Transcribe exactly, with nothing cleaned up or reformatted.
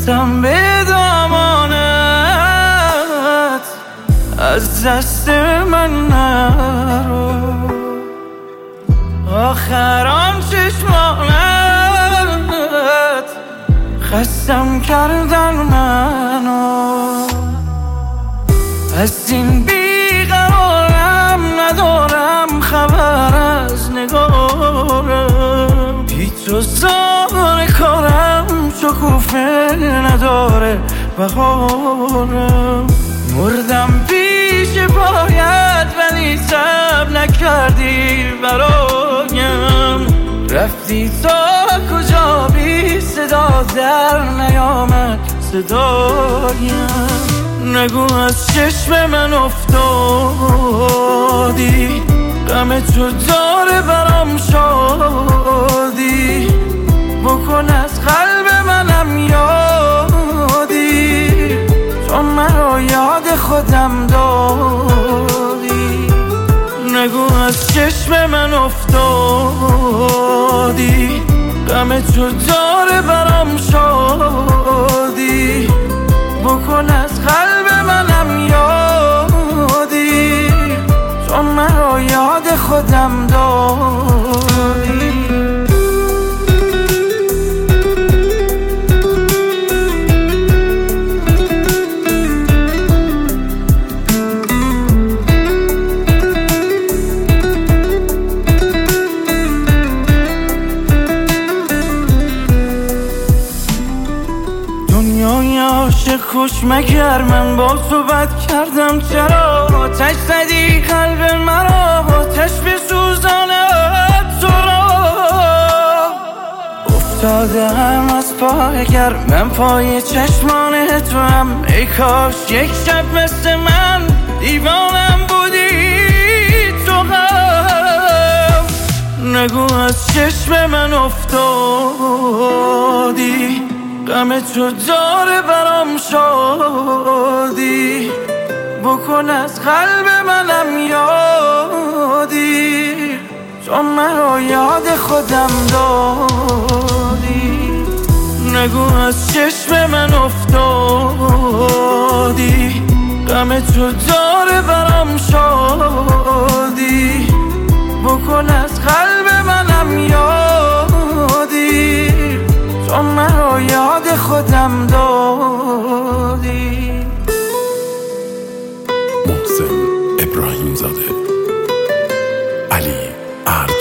بستم به دامانت، از دست من نرو. آخر آن چشمانت خستم کردن منو، از این بیقرارم ندارم خبر از نگارم. بی تو زار کارم شکوفه نداره بهارم. مردم پیش پایت ولی صبر نکردی برایم. رفتی تا کجا بی صدا در نیامد صدایم. نگو از چشم من افتادی، غم تو داره برام شادی. بکن از قلب منم یادی، چون مرا یاد خودم دادی. نگو از چشم من افتادی، غم تو داره برام شادی. بکن از قلب منم یادی، چون مرا یاد خودم دادی. دنیای عاشق خوش مگر من با تو بد کردم؟ چرا آتش زدی قلب مرا، آتش بسوزاند تو را. افتادم از پای گرمم پای چشمان تو هم. ای کاش یک شب مثل من دیوانم بودی تو هم. نگو از چشم من افتادی، غم تو داره برام شادی. بکن از قلب منم یادی، چون مرا یاد خودم دادی. نگو از چشم من افتادی، غم تو داره برام شادی. بکن از قلب منم یادی، چون مرا یاد خودم دادی. محسن ابراهیم زاده، علی ارد